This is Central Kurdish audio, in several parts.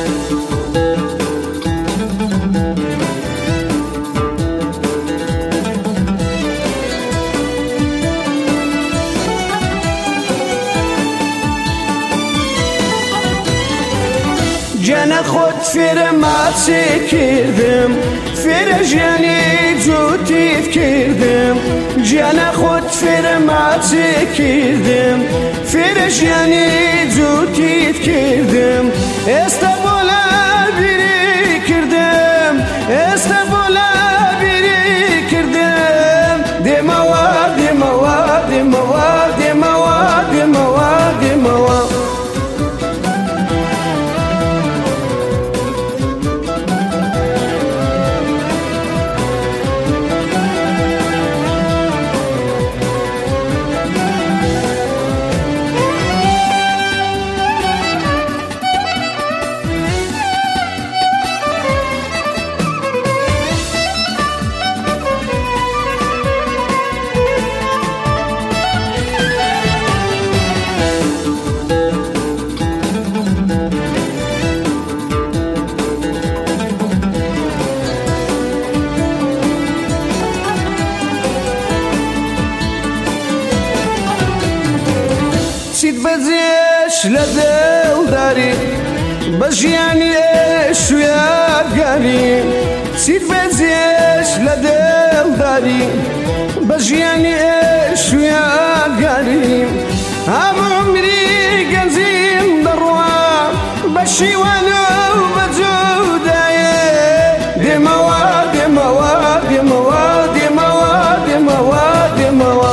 جانا خود فرماتی کردم فرجانی جوتیت کردم جانا خود فرماتی کردم فرجانی جوتیت کردم استقبالا بری کردم استقبالا بری کردم دموا دموا دموا دموا دموا دموا چیت بەجێش لە دڵداری بە ژیانی شوێگاری چیت بەجێش لە دڵداری بە ژیانی شوێگاری هەموو عمری گەنجیم دەڕوا بە شیوانە و بە جودایێ دێمەوە دێمەوە دێمەوە دێمەوە دێمەوە دێمەوە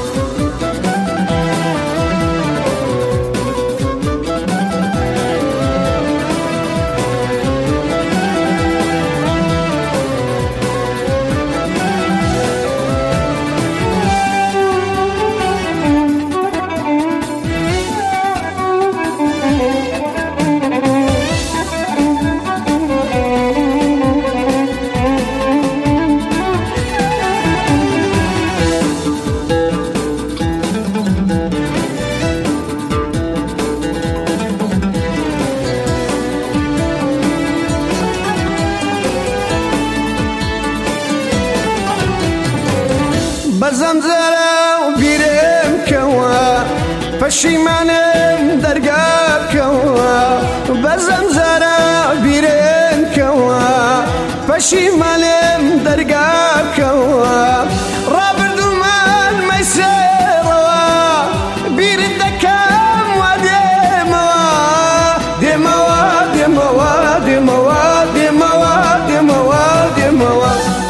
بەزەمجارە و بیرم کەوە پەشیمانم دەرگاکەوە بەزەمجارە بیرم کەوە پەشیمانم دەرگاکەوە ڕابردوومان مەیسێڕەوە بیرت دەکەم وا دێمەوە دێمەوە دێمەوە دێمەوە دێمەوە دێمەوە دێمەوە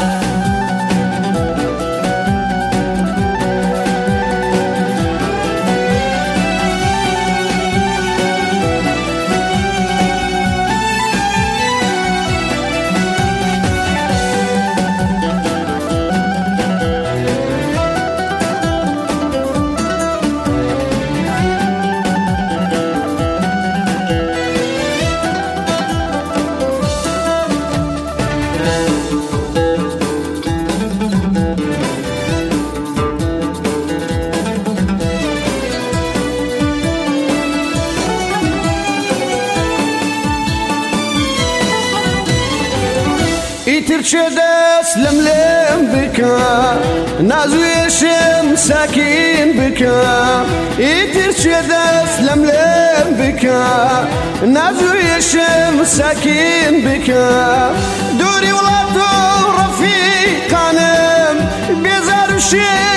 ئیتر چێ دەست لەم بکە نازوێشم ساکین بکە ئیتر چێ دەست لەم بکە نازوێشم ساکین بکە دووری وڵات و ڕەفیقانم بێزار و شێ